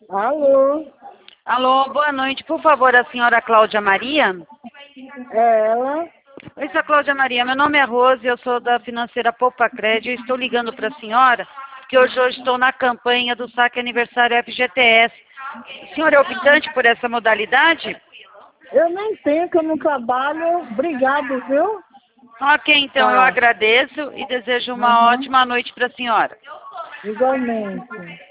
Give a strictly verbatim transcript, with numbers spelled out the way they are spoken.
Alô? Alô, boa noite. Por favor, a senhora Cláudia Maria? É ela? Oi, senhora Cláudia Maria. Meu nome é Rose, eu sou da financeira Poupa Crédito. Eu estou ligando para a senhora, que hoje eu estou na campanha do saque aniversário F G T S. O senhor é optante por essa modalidade? Eu nem tenho, que eu não trabalho. Obrigado, viu? Ok, então Tá. eu agradeço e desejo uma Uhum. ótima noite para a senhora. Igualmente.